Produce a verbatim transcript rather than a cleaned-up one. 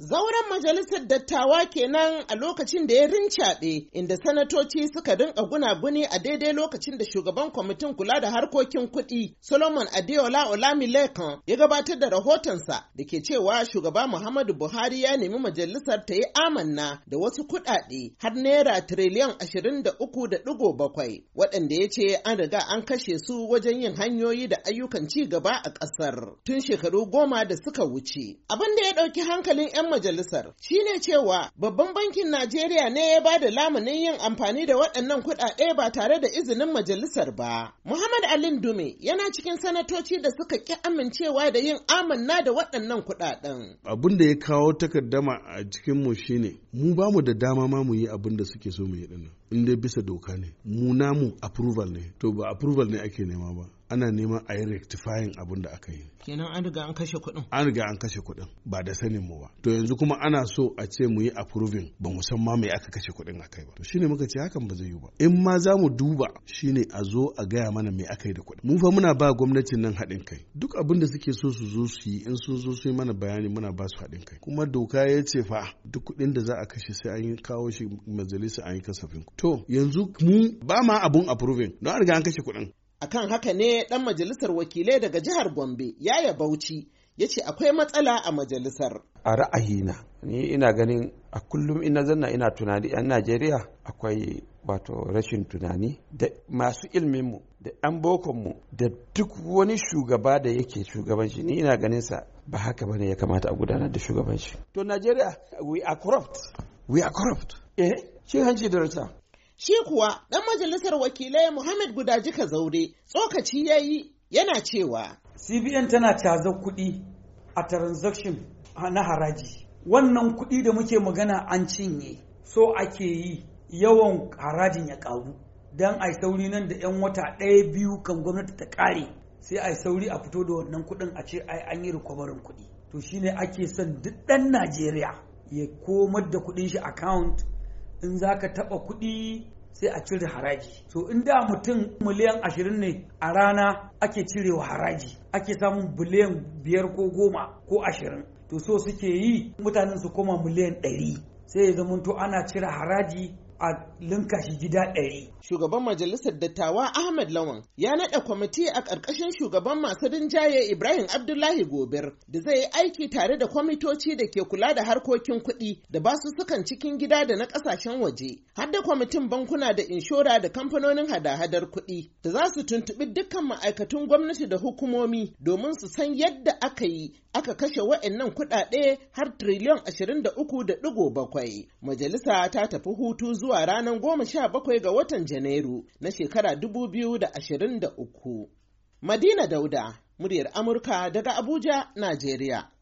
Zauren majalisar dattawa kenan a lokacin da ya rincaɓe inda sanatoci suka rinka gunaguni a daidai lokacin da shugaban kwamitin kula da harkokin kuɗi Solomon Adeola Olamilekan ya gabatar da rahotonsa da ke cewa shugaba Muhammadu Buhari ya nemi majalisar ta yi amanna da wasu kuɗaɗe har naira tiriliyan ashirin da uku da ɗigo bakwai waɗanda ya ce an riga an kashe su wajen yin hanyoyi da ayyukan ci gaba a ƙasar tun shekaru goma da suka wuce. Abin da ya ɗauki hankalin 'yan majalisar shine cewa babban bankin Najeriya ne ya ba da lamunin yin amfani da waɗannan kuɗaɗe ba tare da izinin majalisar ba. Muhammad Ali Dume yana cikin sanatoci da suka ƙi amincewa da yin amanna da waɗannan kuɗaɗen. Abin da ya kawo takaddama a cikin mu shine mu ba mu da dama ma mu yi abin da suke so mu yi dinnan. In dai bisa doka ne, mu namu approval ne, to ba approval ne ake nema ba. Ana neman a yi rectifying abin da aka yi. Kenan an riga an kashe kuɗin. An riga an kashe kuɗin ba da sanin mu ba. To yanzu kuma ana so a ce mu yi approving ba mu san ma me aka kashe kuɗin akai ba. To shine muka ce hakan ba zai yi ba. In ma za mu duba shine a zo a gaya mana me aka yi da kuɗin. Mu fa muna ba gwamnatin nan haɗin kai. Duk abin da suke so su zo su yi in sun zo su yi mana bayani muna ba su haɗin kai. Kuma doka ya ce fa duk kuɗin da za a kashe sai an yi kawo shi majalisa an yi kasafin. To yanzu mu ba ma abun approving don an riga an kashe kuɗin. Akan haka ne ɗan majalisar wakilai daga jihar Gombe Yaya Bauchi ya ce akwai matsala a majalisar. A ra'ayina ni ina ganin a kullum ina zanna ina tunani 'yan Najeriya akwai wato rashin tunani da masu ilminmu da 'yan bokonmu da duk wani shugaba da yake shugabanci ni ina ganin sa ba haka bane ya kamata a gudanar da shugabanci. To Najeriya we are corrupt. We are corrupt. Eh, cin hanci da rasa. Shi kuwa ɗan majalisar wakilai Muhammad Gudaji Kazaure tsokaci ya yi yana cewa C B N tana cazar kuɗi a transaction na haraji. Wannan kuɗi da muke magana an cinye so ake yi yawan harajin ya ƙaru don a yi sauri nan da 'yan wata ɗaya biyu kan gwamnati ta ƙare sai a yi sauri a fito da wannan kuɗin a ce ai an yi rikwabarin kuɗi. To shine ake son duk ɗan Najeriya ya komar da kuɗin shi account. In za ka taɓa kuɗi sai a cire haraji. So in da mutum miliyan ashirin ne a rana ake cirewa haraji, ake samun biliyan biyar ko goma ko ashirin. To so suke yi mutanen su koma miliyan ɗari. Sai ya zamanto ana cire haraji a linka shi gida ɗari. Shugaban Majalisar Dattawa Ahmed Lawan ya naɗa kwamiti a ƙarƙashin shugaban masu rinjaye Ibrahim Abdullahi Gobir da zai yi aiki tare da kwamitoci da ke kula da harkokin kuɗi da basussukan cikin gida da na ƙasashen waje, har da kwamitin bankuna da inshora da kamfanonin hada-hadar kuɗi da za su tuntuɓi dukkan ma'aikatun gwamnati da hukumomi domin su san yadda aka yi aka kashe wa'annan kuɗaɗe har tiriliyan ashirin da uku da ɗigo bakwai. Majalisa ta tafi hutu zuwa ranar goma sha bakwai ga watan Janairu na shekara dubu biyu da ashirin da uku. Madina Dauda, muryar Amurka daga Abuja, Najeriya.